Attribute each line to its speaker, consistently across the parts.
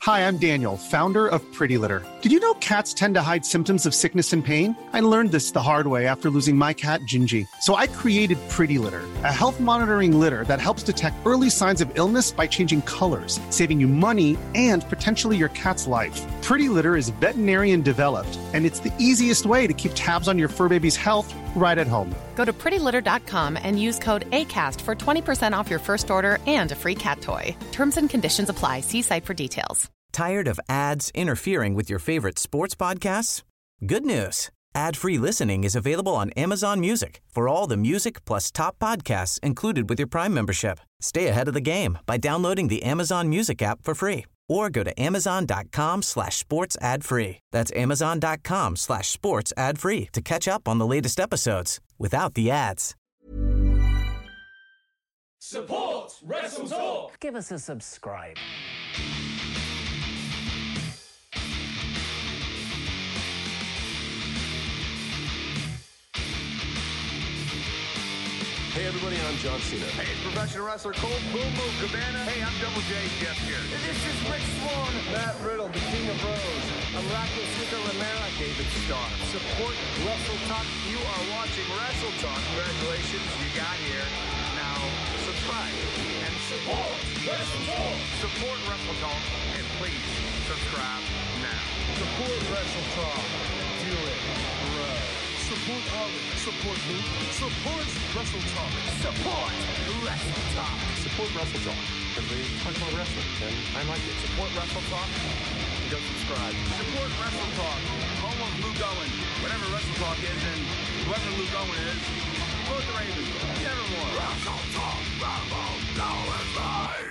Speaker 1: Hi, I'm Daniel, founder of Pretty Litter. Did you know cats tend to hide symptoms of sickness and pain? I learned this the hard way after losing my cat, Gingy. So I created Pretty Litter, a health monitoring litter that helps detect early signs of illness by changing colors, saving you money and potentially your cat's life. Pretty Litter is veterinarian developed, and it's the easiest way to keep tabs on your fur baby's health right at home.
Speaker 2: Go to prettylitter.com and use code ACAST for 20% off your first order and a free cat toy. Terms and conditions apply. See site for details.
Speaker 3: Tired of ads interfering with your favorite sports podcasts? Good news. Ad-free listening is available on Amazon Music for all the music plus top podcasts included with your Prime membership. Stay ahead of the game by downloading the Amazon Music app for free or go to amazon.com/sports ad free. That's amazon.com/sports ad free to catch up on the latest episodes without the ads.
Speaker 4: Support Wrestle Talk.
Speaker 3: Give us a subscribe.
Speaker 4: Hey everybody, I'm John Cena.
Speaker 5: Hey, it's professional wrestler Cole Boom Boom Cabana. Hey, I'm Double J Jeff here.
Speaker 6: This is Rick Swan.
Speaker 5: Matt Riddle, the King of Rose.
Speaker 6: I'm Rocky Slicker Romero.
Speaker 5: David Starr. Support Wrestle Talk. You are watching Wrestle Talk. Congratulations, you got here. Now, subscribe and support
Speaker 4: Wrestle Talk.
Speaker 5: Support Wrestle Talk and please subscribe now.
Speaker 6: Support Wrestle Talk. Do it, bro.
Speaker 4: Support Ollie. Support Luke. Support Wrestle Talk.
Speaker 5: Support Wrestle Talk.
Speaker 4: Support Wrestle Talk. Because they talk about wrestling, and I like it.
Speaker 5: Support Wrestle Talk. And go subscribe. Support Wrestle Talk. Home of Luke Owen. Whatever Wrestle Talk is, and whoever Luke Owen is, vote the Ravens. Nevermore. Wrestle Talk. Rambo. Now it's live.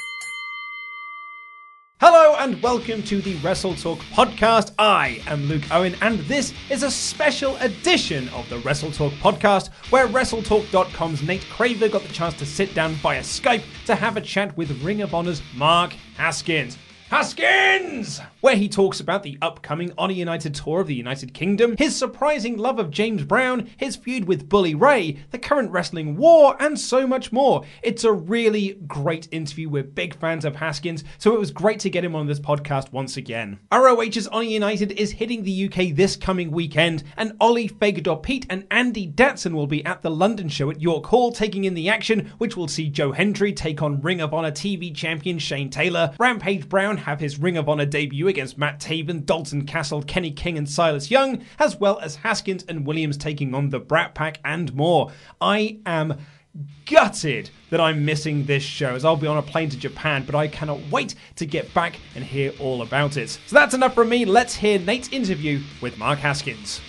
Speaker 7: Hello and welcome to the Wrestle Talk podcast. I am Luke Owen and this is a special edition of the Wrestle Talk podcast where WrestleTalk.com's Nate Craver got the chance to sit down via Skype to have a chat with Ring of Honor's Mark Haskins. Haskins! Where he talks about the upcoming Honor United tour of the United Kingdom, his surprising love of James Brown, his feud with Bully Ray, the current wrestling war, and so much more. It's a really great interview. We're big fans of Haskins, so it was great to get him on this podcast once again. ROH's Honor United is hitting the UK this coming weekend, and Ollie Fagador Pete and Andy Datson will be at the London show at York Hall taking in the action, which will see Joe Hendry take on Ring of Honor TV champion Shane Taylor, Rampage Brown have his Ring of Honor debut against Matt Taven, Dalton Castle, Kenny King and Silas Young, as well as Haskins and Williams taking on the Brat Pack and more. I am gutted that I'm missing this show as I'll be on a plane to Japan, but I cannot wait to get back and hear all about it. So that's enough from me. Let's hear Nate's interview with Mark Haskins.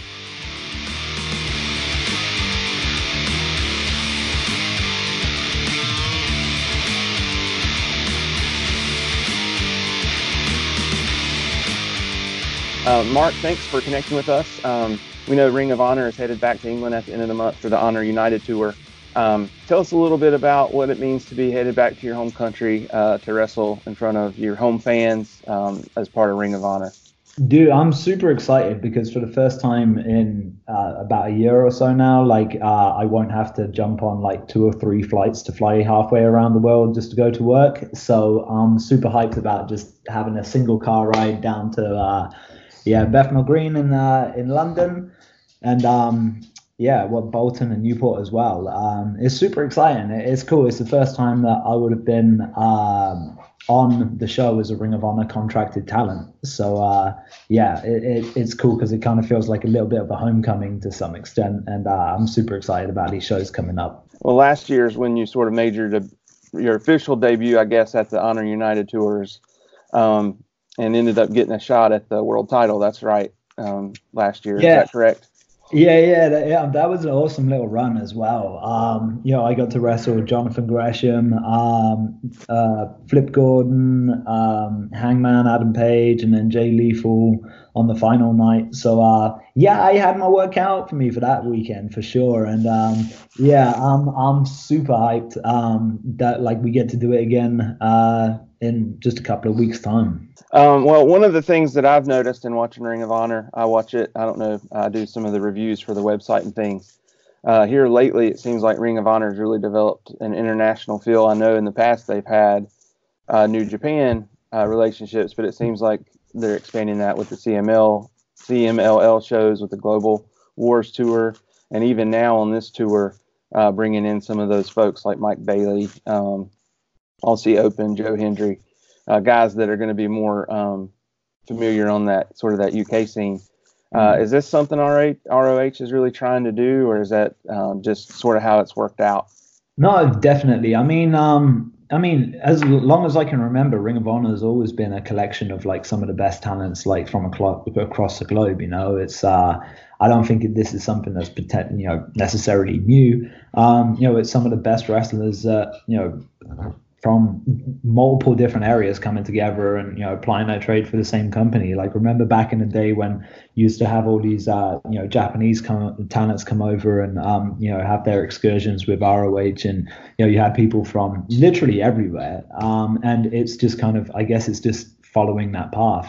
Speaker 8: Mark, thanks for connecting with us. We know Ring of Honor is headed back to England at the end of the month for the Honor United Tour. Tell us a little bit about what it means to be headed back to your home country to wrestle in front of your home fans as part of Ring of Honor.
Speaker 9: Dude, I'm super excited because for the first time in about a year or so now, I won't have to jump on like 2 or 3 flights to fly halfway around the world just to go to work. So I'm super hyped about just having a single car ride down to Bethnal Green in London, and Bolton and Newport as well. It's super exciting. It's cool. It's the first time that I would have been on the show as a Ring of Honor contracted talent. So it's cool because it kind of feels like a little bit of a homecoming to some extent, and I'm super excited about these shows coming up.
Speaker 8: Well, last year is when you sort of made your official debut, I guess, at the Honor United Tours. And ended up getting a shot at the world title. That's right. Last year.
Speaker 9: Yeah.
Speaker 8: Is that correct?
Speaker 9: Yeah. That was an awesome little run as well. I got to wrestle Jonathan Gresham, Flip Gordon, Hangman Adam Page, and then Jay Lethal on the final night. So I had my work out for me for that weekend for sure. And I'm super hyped that we get to do it again in just a couple of weeks' time.
Speaker 8: Well, one of the things that I've noticed in watching Ring of Honor, I watch it, I don't know, I do some of the reviews for the website and things. Here lately, it seems like Ring of Honor has really developed an international feel. I know in the past they've had New Japan relationships, but it seems like they're expanding that with the CMLL shows, with the Global Wars tour, and even now on this tour, bringing in some of those folks like Mike Bailey, Aussie Open, Joe Hendry, guys that are going to be more familiar on that sort of that UK scene. Is this something ROH is really trying to do, or is that just sort of how it's worked out?
Speaker 9: No, definitely. I mean, as long as I can remember, Ring of Honor has always been a collection of like some of the best talents, like from across the globe. You know, it's I don't think this is something that's necessarily new. It's some of the best wrestlers from multiple different areas coming together and applying their trade for the same company. Like, remember back in the day when you used to have all these Japanese talents come over and have their excursions with ROH, and you had people from literally everywhere, and it's just kind of, I guess it's just following that path.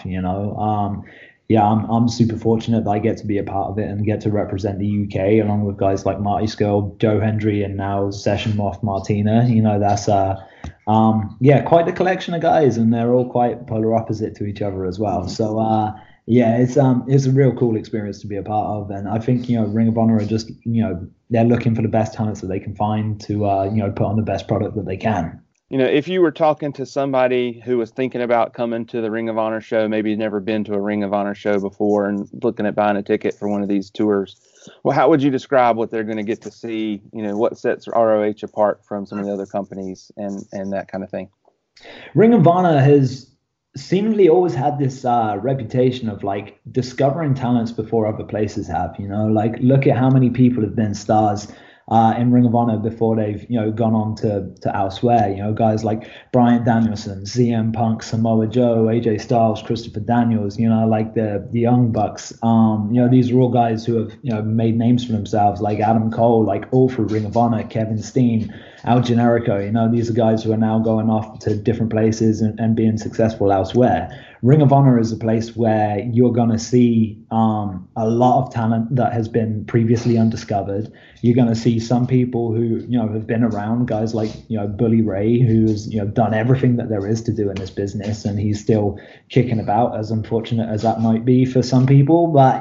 Speaker 9: I'm super fortunate that I get to be a part of it and get to represent the UK along with guys like Marty Scurll, Joe Hendry, and now Session Moth Martina. That's quite the collection of guys, and they're all quite polar opposite to each other as well. So it's a real cool experience to be a part of, and I think Ring of Honor are just they're looking for the best talents that they can find to put on the best product that they can.
Speaker 8: If you were talking to somebody who was thinking about coming to the Ring of Honor show, maybe never been to a Ring of Honor show before and looking at buying a ticket for one of these tours, well, how would you describe what they're going to get to see? What sets ROH apart from some of the other companies and that kind of thing?
Speaker 9: Ring of Honor has seemingly always had this reputation of like discovering talents before other places have. Like, look at how many people have been stars in Ring of Honor before they've gone on to elsewhere. Guys like Bryan Danielson, CM Punk, Samoa Joe, AJ Styles, Christopher Daniels, like the Young Bucks. These are all guys who have made names for themselves, like Adam Cole, like all through Ring of Honor, Kevin Steen, Al Generico. These are guys who are now going off to different places and being successful elsewhere. Ring of Honor is a place where you're going to see a lot of talent that has been previously undiscovered. You're going to see some people who have been around, guys like Bully Ray, who's done everything that there is to do in this business, and he's still kicking about, as unfortunate as that might be for some people. But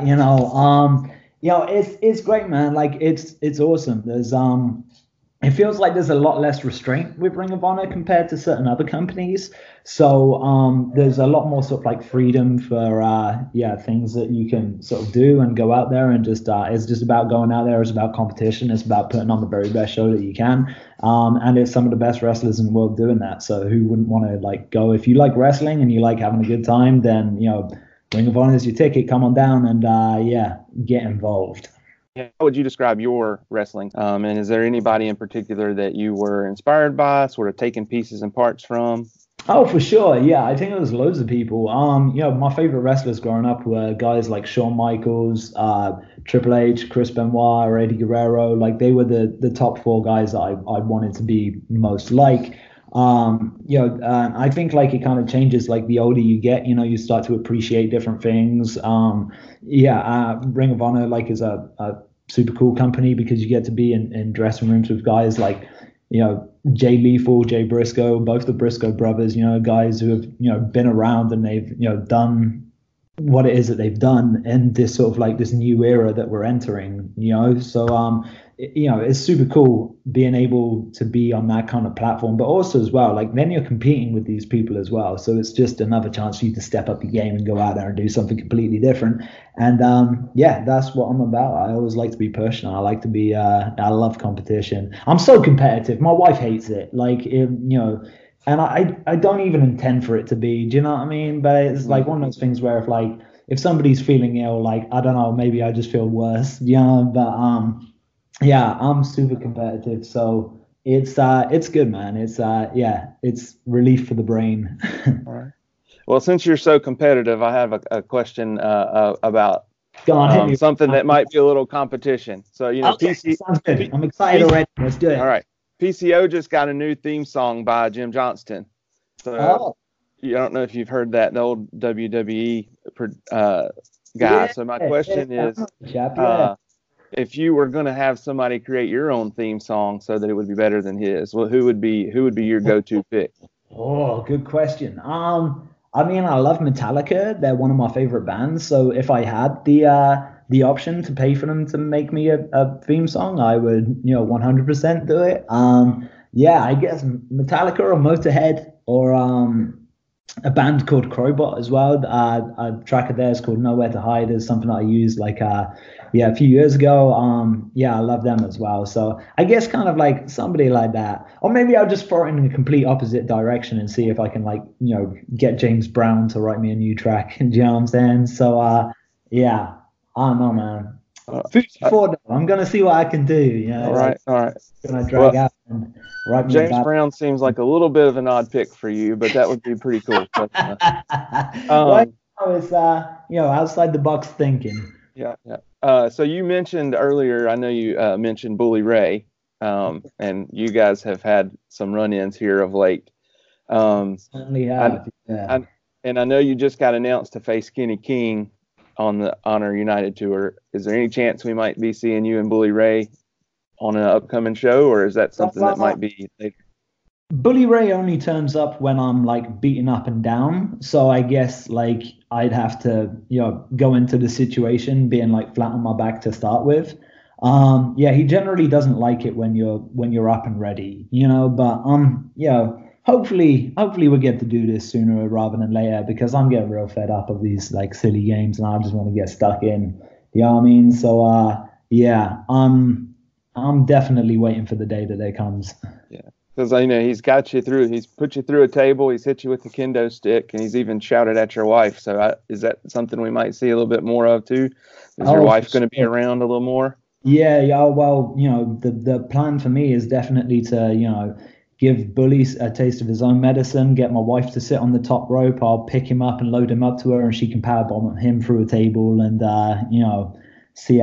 Speaker 9: it's great, man. Like, it's awesome. There's it feels like there's a lot less restraint with Ring of Honor compared to certain other companies. So there's a lot more sort of like freedom for things that you can sort of do and go out there and just it's just about going out there. It's about competition. It's about putting on the very best show that you can. And it's some of the best wrestlers in the world doing that. So who wouldn't want to like go? If you like wrestling and you like having a good time, then Ring of Honor is your ticket. Come on down and get involved.
Speaker 8: How would you describe your wrestling? And is there anybody in particular that you were inspired by, sort of taking pieces and parts from?
Speaker 9: Oh, for sure. Yeah, I think there was loads of people. My favorite wrestlers growing up were guys like Shawn Michaels, Triple H, Chris Benoit, or Eddie Guerrero. Like, they were the top four guys that I wanted to be most like. I think like it kind of changes like the older you get, you start to appreciate different things. Ring of Honor like is a super cool company because you get to be in dressing rooms with guys like, Jay Lethal, Jay Briscoe, both the Briscoe brothers, guys who have, been around and they've, done what it is that they've done in this sort of like this new era that we're entering, so it's super cool being able to be on that kind of platform, but also as well, like then you're competing with these people as well. So it's just another chance for you to step up your game and go out there and do something completely different. And that's what I'm about. I always like to be personal. I like to be, I love competition. I'm so competitive. My wife hates it. Like, and I don't even intend for it to be, do you know what I mean? But it's like one of those things where if somebody's feeling ill, like, I don't know, maybe I just feel worse, but, I'm super competitive, so it's good, man. It's relief for the brain.
Speaker 8: All right. Well, since you're so competitive, I have a question about something that might be a little competition. So PC
Speaker 9: sounds good. I'm excited already. Let's do it.
Speaker 8: All right. PCO just got a new theme song by Jim Johnston. So I don't know if you've heard that, the old WWE guy. Yeah, so my question is. If you were going to have somebody create your own theme song so that it would be better than his, well, who would be your go-to pick?
Speaker 9: Oh, good question. I mean, I love Metallica. They're one of my favorite bands. So if I had the option to pay for them to make me a theme song, I would, 100% do it. Yeah, I guess Metallica or Motorhead or a band called Crowbot as well. A track of theirs called Nowhere to Hide is something that I used a few years ago. Yeah, I love them as well. So I guess kind of like somebody like that. Or maybe I'll just throw it in the complete opposite direction and see if I can get James Brown to write me a new track. Do you know what I'm saying? So yeah, I don't know, man. Food for thought, I'm gonna see what I can do.
Speaker 8: All right.
Speaker 9: Gonna drag out and write
Speaker 8: James Brown seems like a little bit of an odd pick for you, but that would be pretty cool.
Speaker 9: Right now it's outside the box thinking.
Speaker 8: Yeah. So you mentioned earlier, I know you mentioned Bully Ray, and you guys have had some run-ins here of late.
Speaker 9: Certainly have.
Speaker 8: And I know you just got announced to face Kenny King on the Honor United tour. Is there any chance we might be seeing you and Bully Ray on an upcoming show, or is that something that might be later?
Speaker 9: Bully Ray only turns up when I'm like beaten up and down, so I guess like I'd have to go into the situation being like flat on my back to start with. Yeah, he generally doesn't like it when you're up and ready, but hopefully we'll get to do this sooner rather than later, because I'm getting real fed up of these like silly games and I just want to get stuck in. You know what I mean? So yeah, I'm definitely waiting for the day that it comes.
Speaker 8: Yeah, because he's got you through. He's put you through a table. He's hit you with the kendo stick, and he's even shouted at your wife. So is that something we might see a little bit more of too? Is your wife going to be around a little more?
Speaker 9: Yeah. Well, the plan for me is definitely to give Bully a taste of his own medicine. Get my wife to sit on the top rope. I'll pick him up and load him up to her, and she can powerbomb him through a table, and see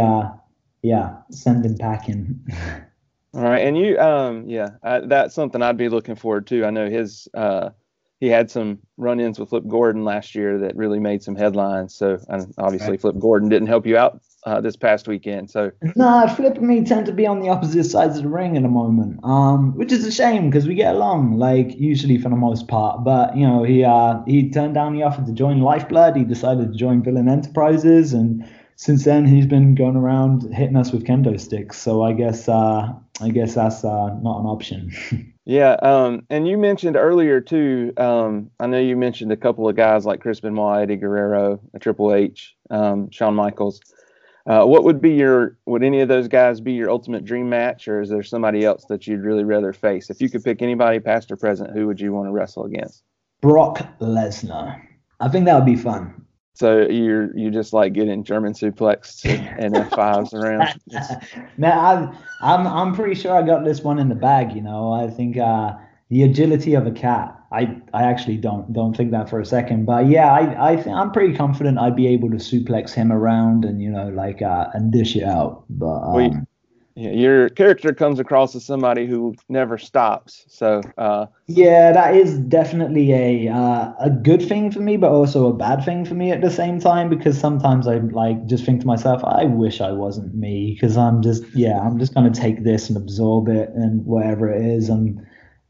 Speaker 9: send him packing.
Speaker 8: All right, and you, that's something I'd be looking forward to. I know he had some run-ins with Flip Gordon last year that really made some headlines. So obviously, right. Flip Gordon didn't help you out this past weekend. So
Speaker 9: Flip and me tend to be on the opposite sides of the ring at the moment, which is a shame because we get along like usually for the most part. But he turned down the offer to join Lifeblood. He decided to join Villain Enterprises, and since then, he's been going around hitting us with kendo sticks. So I guess that's not an option.
Speaker 8: Yeah. And you mentioned earlier too. I know you mentioned a couple of guys like Chris Benoit, Eddie Guerrero, Triple H, Shawn Michaels. What would any of those guys be your ultimate dream match, or is there somebody else that you'd really rather face? If you could pick anybody, past or present, who would you want to wrestle against?
Speaker 9: Brock Lesnar. I think that would be fun.
Speaker 8: So you just like getting German suplexed and F5s around.
Speaker 9: Man, I'm pretty sure I got this one in the bag. I think the agility of a cat. I actually don't think that for a second, but yeah, I think I'm pretty confident I'd be able to suplex him around and and dish it out. But
Speaker 8: your character comes across as somebody who never stops. So
Speaker 9: yeah, that is definitely a good thing for me, but also a bad thing for me at the same time, because sometimes I just think to myself, I wish I wasn't me, because I'm just going to take this and absorb it and whatever it is, and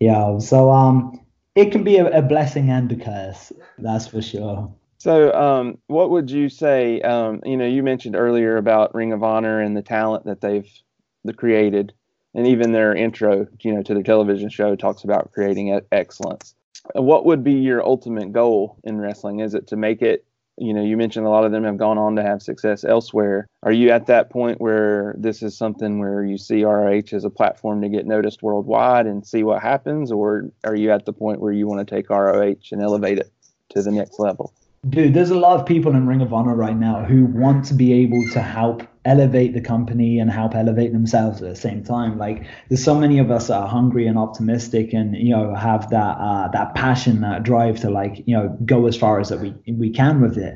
Speaker 9: so it can be a blessing and a curse, that's for sure.
Speaker 8: So what would you say? You mentioned earlier about Ring of Honor and the talent that they've created, and even their intro, to the television show talks about creating excellence. What would be your ultimate goal in wrestling? Is it to make it, you mentioned a lot of them have gone on to have success elsewhere. Are you at that point where this is something where you see ROH as a platform to get noticed worldwide and see what happens, or are you at the point where you want to take ROH and elevate it to the next level?
Speaker 9: Dude, there's a lot of people in Ring of Honor right now who want to be able to help elevate the company and help elevate themselves at the same time. Like, there's so many of us that are hungry and optimistic and, have that passion, that drive to go as far as that we can with it.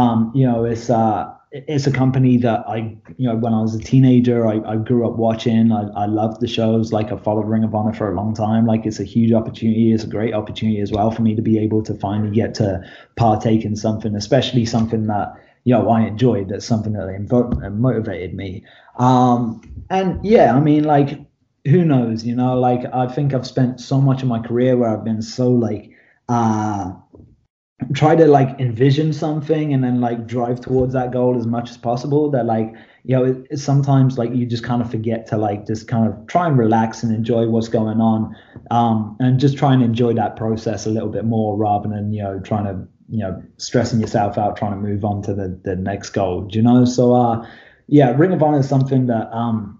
Speaker 9: It's a company that when I was a teenager, I grew up watching. I loved the shows. I followed Ring of Honor for a long time. It's a huge opportunity. It's a great opportunity as well for me to be able to finally get to partake in something, especially something that, I enjoyed. That's something that motivated me. And yeah, who knows, I think I've spent so much of my career where I've been so try to like envision something and then like drive towards that goal as much as possible, that like, you know, it's sometimes like you just kind of forget to like just kind of try and relax and enjoy what's going on, and just try and enjoy that process a little bit more rather than, you know, trying to, you know, stressing yourself out trying to move on to the next goal, you know. So yeah, Ring of Honor is something that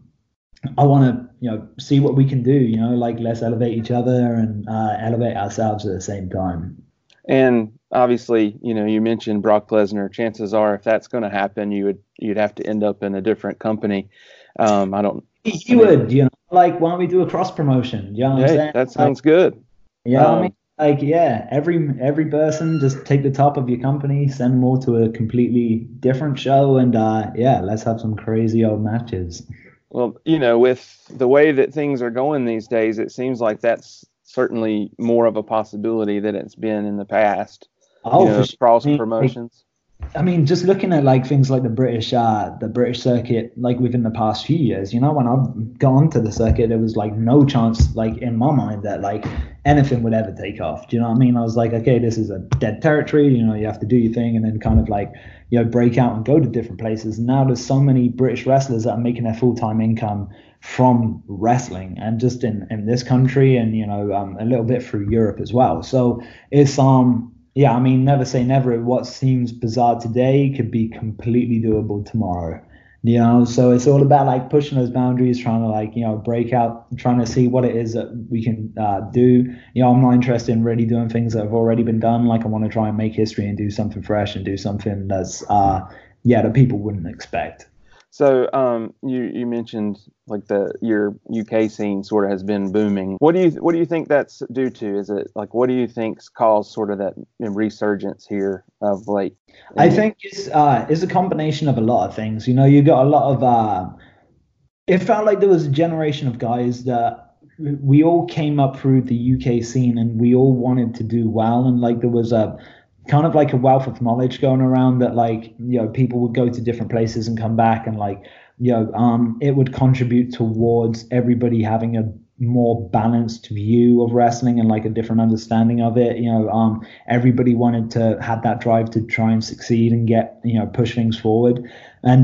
Speaker 9: I want to, you know, see what we can do, you know, like let's elevate each other and elevate ourselves at the same time.
Speaker 8: And obviously, you know, you mentioned Brock Lesnar. Chances are, if that's going to happen, you'd have to end up in a different company. Would, you know, like, why don't we do a cross promotion? You know what I'm saying? That sounds good.
Speaker 9: Yeah, I mean, like, yeah, every person just take the top of your company, send them all to a completely different show, and yeah, let's have some crazy old matches.
Speaker 8: Well, you know, with the way that things are going these days, it seems like that's certainly more of a possibility than it's been in the past.
Speaker 9: Oh,
Speaker 8: you know,
Speaker 9: for sure.
Speaker 8: cross promotions.
Speaker 9: I mean, just looking at like things like the British circuit, like within the past few years, you know, when I've gone to the circuit, there was like no chance, like in my mind, that like anything would ever take off. Do you know what I mean? I was like, okay, this is a dead territory. You know, you have to do your thing and then kind of like, you know, break out and go to different places. And now there's so many British wrestlers that are making their full-time income from wrestling, and just in this country, and, you know, a little bit through Europe as well. So it's yeah, I mean, never say never. What seems bizarre today could be completely doable tomorrow, you know. So it's all about like pushing those boundaries, trying to like, you know, break out, trying to see what it is that we can do. You know, I'm not interested in really doing things that have already been done. Like, I want to try and make history and do something fresh and do something that's that people wouldn't expect.
Speaker 8: So you mentioned like your UK scene sort of has been booming. What do you think that's due to? Is it like, what do you think's caused sort of that resurgence here of late?
Speaker 9: I think it's a combination of a lot of things. You know, you got a lot of it felt like there was a generation of guys that we all came up through the UK scene and we all wanted to do well, and like there was a kind of like a wealth of knowledge going around that, like, you know, people would go to different places and come back, and like, you know, it would contribute towards everybody having a more balanced view of wrestling and like a different understanding of it. You know, everybody wanted to have that drive to try and succeed and get, you know, push things forward. And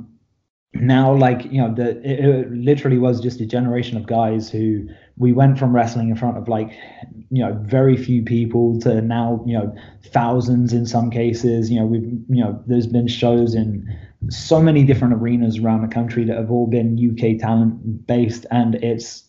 Speaker 9: now, like, you know, it literally was just a generation of guys who we went from wrestling in front of like, you know, very few people to now, you know, thousands in some cases. You know, there's been shows in so many different arenas around the country that have all been UK talent based, and it's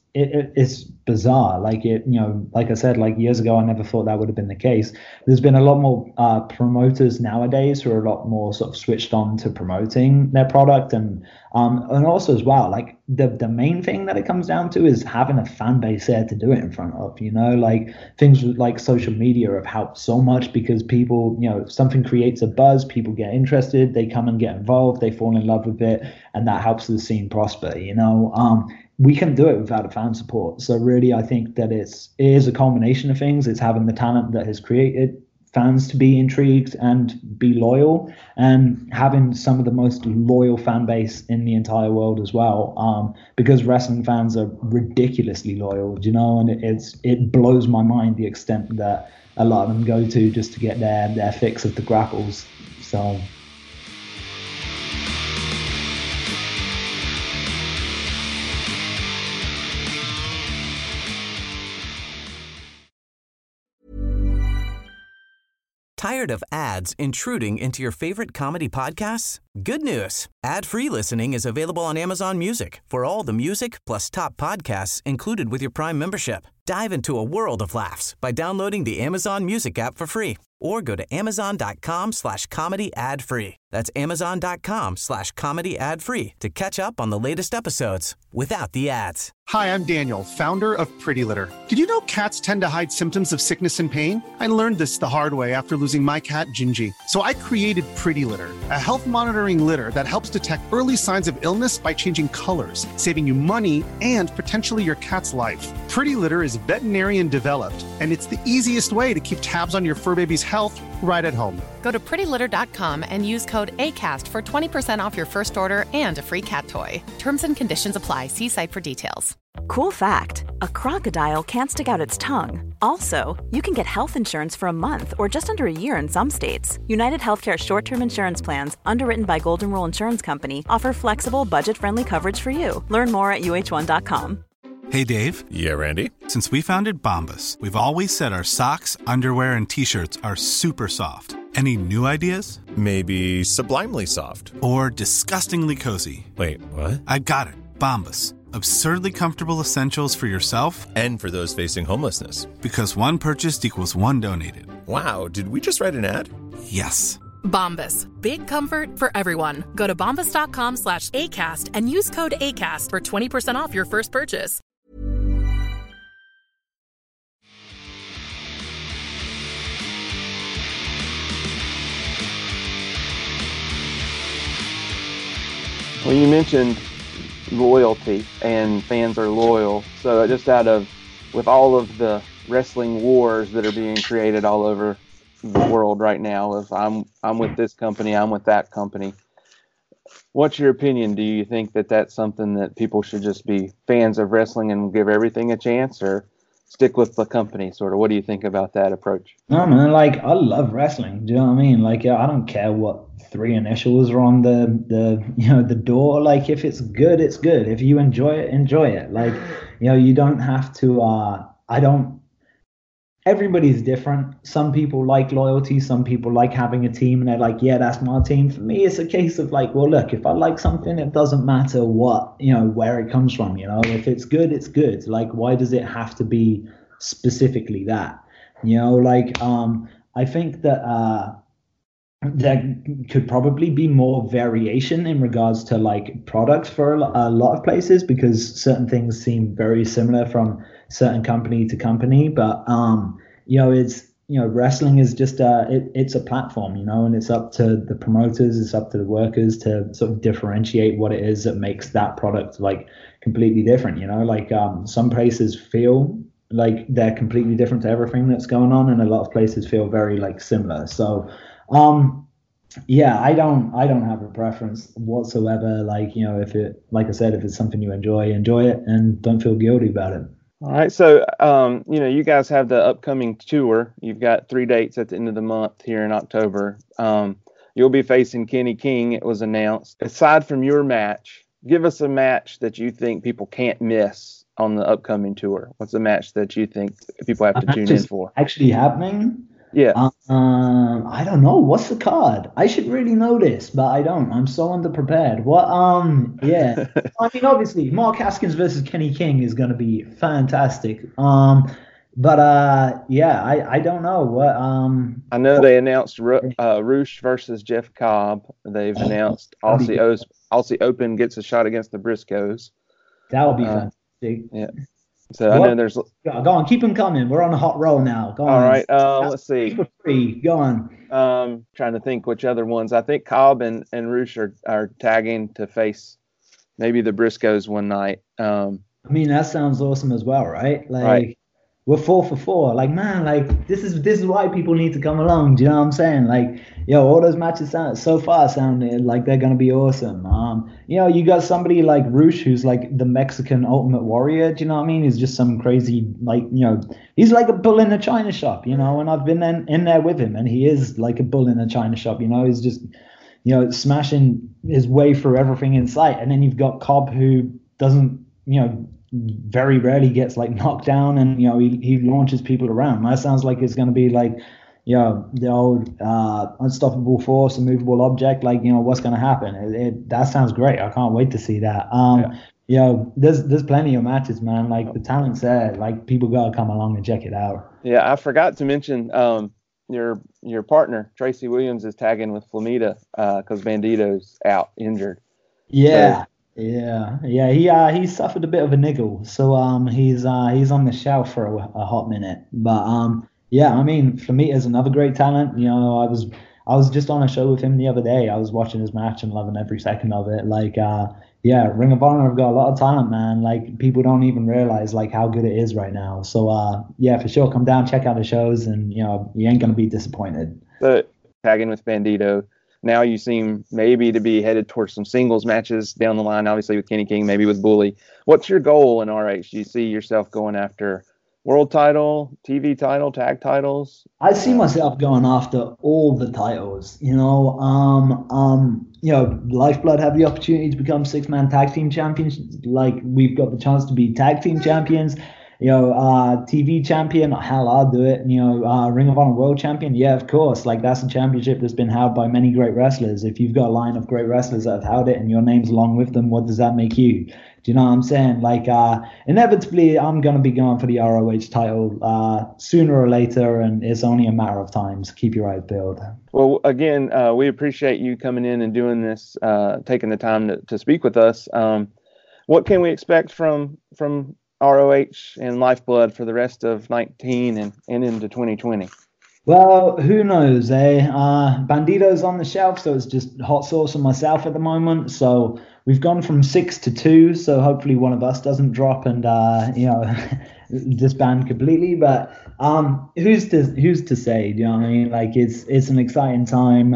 Speaker 9: bizarre. Like, it, you know, like I said, like years ago, I never thought that would have been the case. There's been a lot more promoters nowadays who are a lot more sort of switched on to promoting their product, and also as well, like the main thing that it comes down to is having a fan base there to do it in front of. You know, like things like social media have helped so much, because people, you know, if something creates a buzz, people get interested, they come and get involved, they fall in love with it, and that helps the scene prosper. You know, we can do it without a fan support. So really, I think that it is a combination of things. It's having the talent that has created fans to be intrigued and be loyal, and having some of the most loyal fan base in the entire world as well. Because wrestling fans are ridiculously loyal, you know, and it blows my mind the extent that a lot of them go to just to get their fix of the grapples. So.
Speaker 3: Tired of ads intruding into your favorite comedy podcasts? Good news. Ad-free listening is available on Amazon Music for all the music plus top podcasts included with your Prime membership. Dive into a world of laughs by downloading the Amazon Music app for free, or go to amazon.com/comedy ad-free. That's amazon.com/comedy ad-free to catch up on the latest episodes without the ads.
Speaker 1: Hi, I'm Daniel, founder of Pretty Litter. Did you know cats tend to hide symptoms of sickness and pain? I learned this the hard way after losing my cat, Gingy. So I created Pretty Litter, a health monitoring litter that helps detect early signs of illness by changing colors, saving you money and potentially your cat's life. Pretty Litter is veterinarian developed, and it's the easiest way to keep tabs on your fur baby's health right at home.
Speaker 2: Go to prettylitter.com and use code ACAST for 20% off your first order and a free cat toy. Terms and conditions apply. See site for details.
Speaker 10: Cool fact, a crocodile can't stick out its tongue. Also, you can get health insurance for a month or just under a year in some states. United Healthcare short-term insurance plans, underwritten by Golden Rule Insurance Company, offer flexible, budget-friendly coverage for you. Learn more at uh1.com.
Speaker 11: Hey, Dave.
Speaker 12: Yeah, Randy.
Speaker 11: Since we founded Bombas, we've always said our socks, underwear, and T-shirts are super soft. Any new ideas?
Speaker 12: Maybe sublimely soft.
Speaker 11: Or disgustingly cozy.
Speaker 12: Wait, what?
Speaker 11: I got it. Bombas. Absurdly comfortable essentials for yourself
Speaker 12: and for those facing homelessness.
Speaker 11: Because one purchased equals one donated.
Speaker 12: Wow, did we just write an ad?
Speaker 11: Yes.
Speaker 13: Bombas. Big comfort for everyone. Go to bombas.com/ACAST and use code ACAST for 20% off your first purchase.
Speaker 8: Well, you mentioned loyalty and fans are loyal. So just with all of the wrestling wars that are being created all over the world right now, if I'm with this company, I'm with that company. What's your opinion? Do you think that that's something that people should just be fans of wrestling and give everything a chance, or stick with the company sort of? What do you think about that approach?
Speaker 9: No, man, like, I love wrestling. Do you know what I mean? Like, I don't care what 3 initials are on the door. Like, if it's good, it's good. If you enjoy it, enjoy it. Like, you don't have to, everybody's different. Some people like loyalty. Some people like having a team and they're like, yeah, that's my team. For me, it's a case of like, well, look, if I like something, it doesn't matter what, where it comes from, if it's good, it's good. Like, why does it have to be specifically that? I think that, there could probably be more variation in regards to like products for a lot of places, because certain things seem very similar from certain company to company. But it's wrestling is just it's a platform, and it's up to the promoters, it's up to the workers to sort of differentiate what it is that makes that product like completely different. Some places feel like they're completely different to everything that's going on, and a lot of places feel very like similar. So I don't have a preference whatsoever. Like, if it, like I said, if it's something you enjoy it and don't feel guilty about it.
Speaker 8: All right. So, you guys have the upcoming tour. You've got 3 dates at the end of the month here in October. You'll be facing Kenny King. It was announced. Aside from your match, give us a match that you think people can't miss on the upcoming tour. What's a match that you think people have to tune in for?
Speaker 9: Actually happening?
Speaker 8: Yeah.
Speaker 9: I don't know. What's the card? I should really know this, but I don't. I'm so underprepared. What? Yeah. I mean, obviously, Mark Haskins versus Kenny King is going to be fantastic. But I don't know what.
Speaker 8: I know they announced Roosh versus Jeff Cobb. They've announced Aussie Open gets a shot against the Briscoes.
Speaker 9: That would be fantastic.
Speaker 8: Yeah. So I know there's.
Speaker 9: Go on, keep them coming. We're on a hot roll now. Go on.
Speaker 8: All right. Let's see.
Speaker 9: Go on.
Speaker 8: Trying to think which other ones. I think Cobb and Roosh are tagging to face maybe the Briscoes one night.
Speaker 9: I mean, that sounds awesome as well, right? Like,
Speaker 8: right.
Speaker 9: We're 4 for 4. Like, man, like this is why people need to come along. Do you know what I'm saying? Like, all those matches sounded like they're gonna be awesome. You got somebody like Roosh, who's like the Mexican Ultimate Warrior. Do you know what I mean? He's just some crazy, like, he's like a bull in a china shop. And I've been in there with him, and he is like a bull in a china shop. He's just, smashing his way through everything in sight. And then you've got Cobb, who doesn't, very rarely gets like knocked down, and he launches people around. That sounds like it's going to be like the old unstoppable force, immovable object. Like, what's going to happen? That sounds great. I can't wait to see that. There's plenty of matches, man. Like, the talent's there. Like, people gotta come along and check it out.
Speaker 8: Yeah, I forgot to mention your partner Tracy Williams is tagging with Flamita because Bandito's out injured.
Speaker 9: Yeah. So, Yeah. He suffered a bit of a niggle, so he's on the shelf for a hot minute. But I mean, Flamita's another great talent. I was just on a show with him the other day. I was watching his match and loving every second of it. Like, Ring of Honor have got a lot of talent, man. Like, people don't even realize like how good it is right now. So for sure, come down, check out the shows, and you ain't gonna be disappointed.
Speaker 8: But tagging with Bandito. now you seem maybe to be headed towards some singles matches down the line, obviously with Kenny King, maybe with Bully. What's your goal in RH? Do you see yourself going after world title, TV title, tag titles?
Speaker 9: I see myself going after all the titles. Lifeblood have the opportunity to become 6-man tag team champions. Like, we've got the chance to be tag team champions. TV champion, hell, I'll do it. Ring of Honor world champion, yeah, of course. Like, that's a championship that's been held by many great wrestlers. If you've got a line of great wrestlers that have held it and your name's along with them, what does that make you? Do you know what I'm saying? Like, inevitably, I'm going to be going for the ROH title sooner or later, and it's only a matter of time. So keep your eyes peeled. Well,
Speaker 8: again, we appreciate you coming in and doing this, taking the time to speak with us. What can we expect from ROH and Lifeblood for the rest of 19 and into 2020?
Speaker 9: Well, who knows, eh? Bandito's on the shelf, so it's just hot sauce and myself at the moment. So we've gone from 6 to 2, so hopefully one of us doesn't drop and disband completely. But who's to say? Do you know what I mean? Like, it's an exciting time.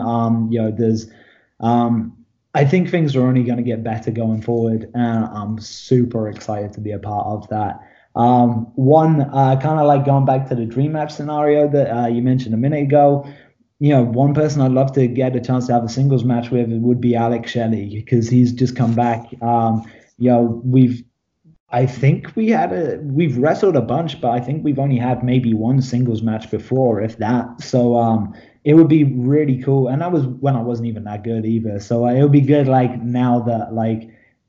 Speaker 9: I think things are only going to get better going forward, and I'm super excited to be a part of that. Kind of like going back to the dream match scenario that you mentioned a minute ago. One person I'd love to get a chance to have a singles match with would be Alex Shelley, because he's just come back. We've wrestled a bunch, but I think we've only had maybe one singles match before, if that. So it would be really cool. And that was when I wasn't even that good either. So it would be good, like, now that, like,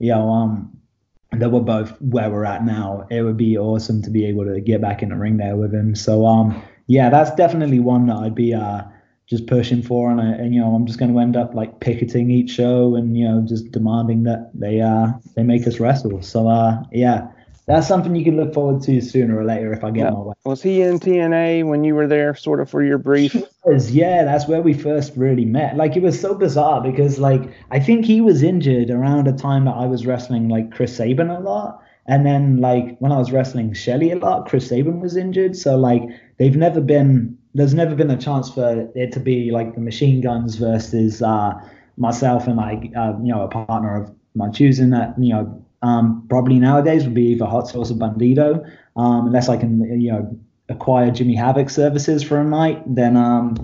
Speaker 9: that we're both where we're at now, it would be awesome to be able to get back in the ring there with him. So that's definitely one that I'd be just pushing for, and I'm just going to end up like picketing each show and just demanding that they make us wrestle. So that's something you can look forward to sooner or later if I get my way.
Speaker 8: Was he in TNA when you were there, sort of, for your brief?
Speaker 9: Yeah, that's where we first really met. Like, it was so bizarre because, like, I think he was injured around the time that I was wrestling, like, Chris Sabin a lot. And then, like, when I was wrestling Shelley a lot, Chris Sabin was injured. So, like, there's never been a chance for it to be, like, the Machine Guns versus myself and, like, a partner of my choosing that, probably nowadays would be either Hot Sauce or Bandito, unless I can, acquire Jimmy Havoc services for a night, then,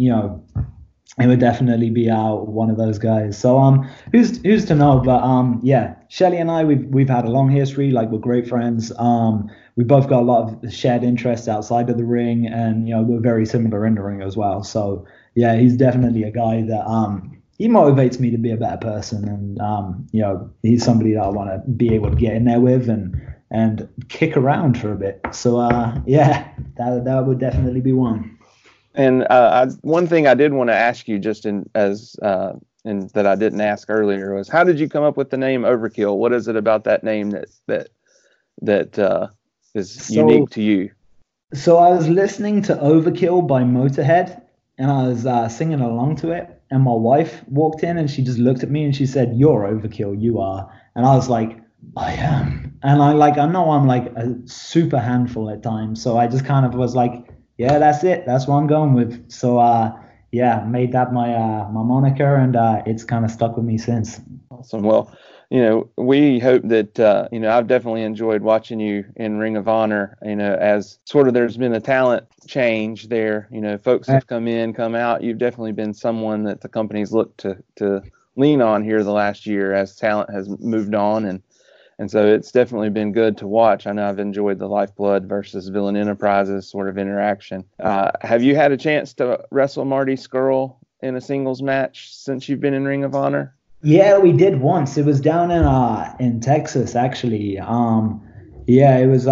Speaker 9: it would definitely be one of those guys. So, who's to know? But, Shelley and I, we've had a long history. Like, we're great friends. We both got a lot of shared interests outside of the ring, and, we're very similar in the ring as well. So, yeah, he's definitely a guy that, he motivates me to be a better person, and he's somebody that I want to be able to get in there with and kick around for a bit. So that would definitely be one.
Speaker 8: And one thing I did want to ask you, just and that I didn't ask earlier, was how did you come up with the name Overkill? What is it about that name that is unique to you?
Speaker 9: So I was listening to Overkill by Motorhead, and I was singing along to it. And my wife walked in and she just looked at me and she said, "You're Overkill, you are." And I was like, "I am." And I know I'm like a super handful at times. So I just kind of was like, yeah, that's it. That's what I'm going with. So made that my moniker, and it's kind of stuck with me since.
Speaker 8: Awesome. Well, we hope that, I've definitely enjoyed watching you in Ring of Honor, as sort of there's been a talent change there. Folks have come in, come out. You've definitely been someone that the company's looked to lean on here the last year as talent has moved on. And so it's definitely been good to watch. I know I've enjoyed the Lifeblood versus Villain Enterprises sort of interaction. Have you had a chance to wrestle Marty Scurll in a singles match since you've been in Ring of Honor?
Speaker 9: Yeah, we did once. It was down in Texas, actually. It was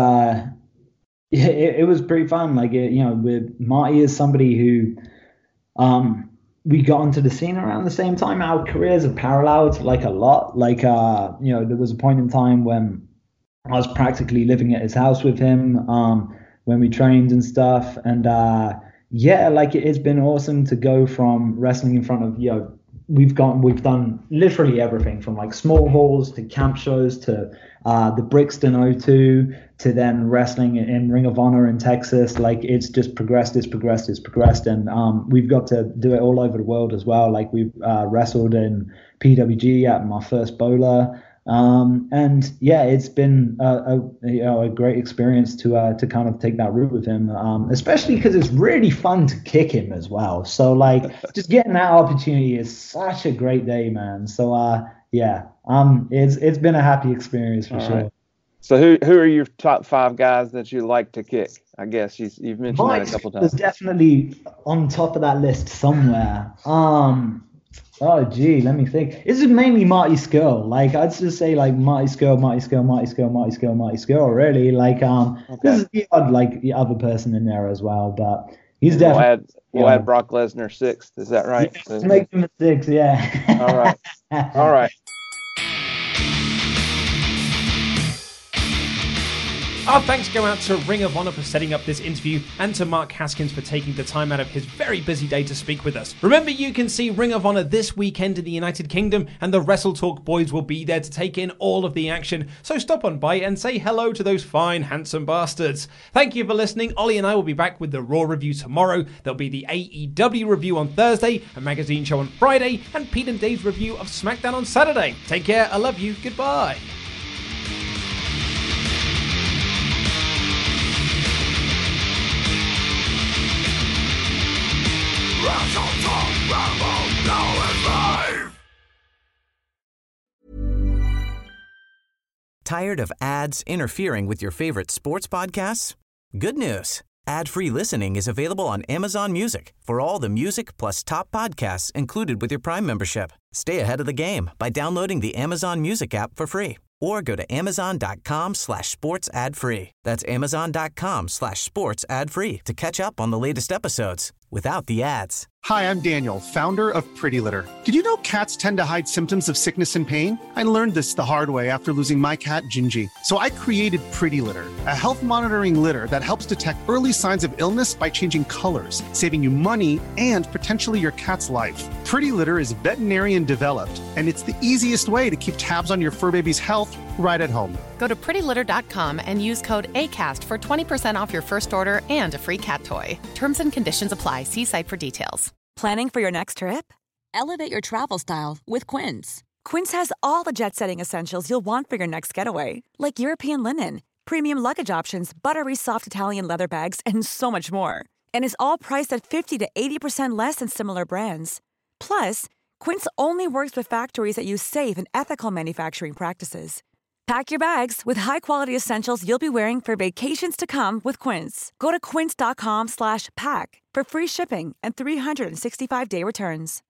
Speaker 9: it was pretty fun. Like, with Marty is somebody who we got into the scene around the same time. Our careers have paralleled like a lot. Like, there was a point in time when I was practically living at his house with him when we trained and stuff. And it's been awesome to go from wrestling in front of we've done literally everything from like small halls to camp shows to the Brixton O2 to then wrestling in Ring of Honor in Texas. Like it's just progressed, and we've got to do it all over the world as well. Like we've wrestled in PWG at my first bowler. And yeah, it's been a great experience to kind of take that route with him, especially because it's really fun to kick him as well. So like just getting that opportunity is such a great day, man. So it's been a happy experience for sure. Right.
Speaker 8: So who are your top 5 guys that you like to kick? I guess you've mentioned that a couple times.
Speaker 9: Is definitely on top of that list somewhere. Oh, gee, let me think. This is mainly Marty Scurll. Like, I'd just say, like, Marty Scurll, really. Like, This is the odd, like, the other person in there as well, but he's definitely...
Speaker 8: We'll add Brock Lesnar 6th. Is that right?
Speaker 9: Yeah, make him a 6, yeah.
Speaker 8: All right.
Speaker 7: Our thanks go out to Ring of Honor for setting up this interview and to Mark Haskins for taking the time out of his very busy day to speak with us. Remember, you can see Ring of Honor this weekend in the United Kingdom, and the Wrestle Talk boys will be there to take in all of the action. So stop on by and say hello to those fine, handsome bastards. Thank you for listening. Ollie and I will be back with the Raw review tomorrow. There'll be the AEW review on Thursday, a magazine show on Friday, and Pete and Dave's review of SmackDown on Saturday. Take care. I love you. Goodbye.
Speaker 3: Tired of ads interfering with your favorite sports podcasts? Good news. Ad-free listening is available on Amazon Music for all the music plus top podcasts included with your Prime membership. Stay ahead of the game by downloading the Amazon Music app for free or go to amazon.com/sports ad free. That's amazon.com/sports ad free to catch up on the latest episodes without the ads.
Speaker 1: Hi, I'm Daniel, founder of Pretty Litter. Did you know cats tend to hide symptoms of sickness and pain? I learned this the hard way after losing my cat, Gingy. So I created Pretty Litter, a health monitoring litter that helps detect early signs of illness by changing colors, saving you money and potentially your cat's life. Pretty Litter is veterinarian developed, and it's the easiest way to keep tabs on your fur baby's health right at home.
Speaker 2: Go to prettylitter.com and use code ACAST for 20% off your first order and a free cat toy. Terms and conditions apply. See site for details.
Speaker 10: Planning for your next trip? Elevate your travel style with Quince. Quince has all the jet-setting essentials you'll want for your next getaway, like European linen, premium luggage options, buttery soft Italian leather bags, and so much more. And is all priced at 50 to 80% less than similar brands. Plus, Quince only works with factories that use safe and ethical manufacturing practices. Pack your bags with high-quality essentials you'll be wearing for vacations to come with Quince. Go to quince.com/pack for free shipping and 365-day returns.